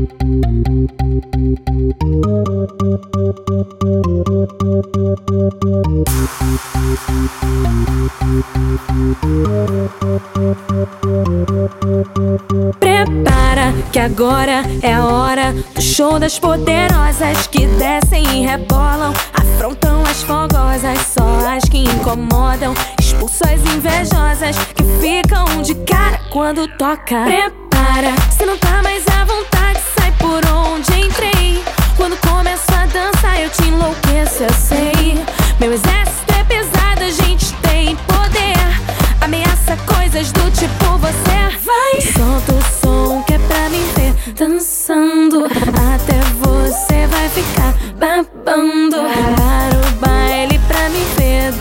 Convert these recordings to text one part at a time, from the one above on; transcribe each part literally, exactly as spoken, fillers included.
Prepara que agora é a hora do show das poderosas que descem e rebolam, afrontam as fogosas, só as que incomodam, expulsam as invejosas que ficam de cara quando toca. Prepara, se não tá mais à vontade, sai por onde entrei. Quando começo a dançar eu te enlouqueço, eu sei. Meu exército é pesado, a gente tem poder, ameaça coisas do tipo você. Vai, solta o som que é pra me ver dançando, até você vai ficar babando. Para o baile pra me ver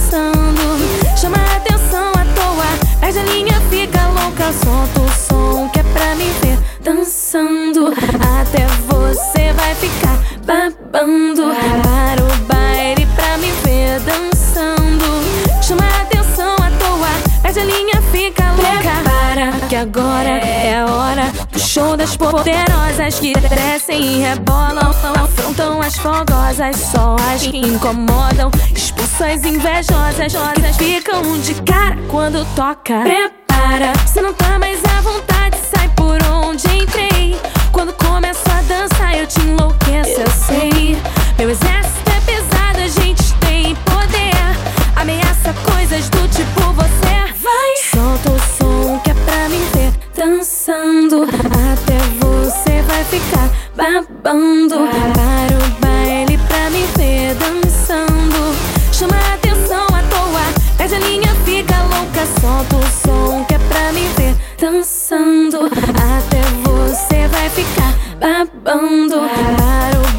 dançando, chama a atenção à toa, perde a linha, fica louca. Solta o som que é pra me ver dançando, até você vai ficar babando. Para o baile pra me ver dançando, chama a atenção à toa, perde a linha, fica louca. Prepara que agora é a hora do show das poderosas que descem e rebolam, afrontam as fogosas, só as que incomodam, expulsam as invejosas que ficam de cara quando toca. Prepara, se não tá mais à vontade, sai por onde entrei. Quando começo a dançar eu te enlouqueço, eu sei. Meu exército é pesado, a gente tem poder, ameaça coisas do tipo você. Vai, solta o som que é pra me ver dançando, até você vai ficar babando. Para o baile pra me ver dançando, chama a atenção à toa, perde a linha, fica louca. Solta o som que é pra me ver dançando, até você vai ficar babando. Para o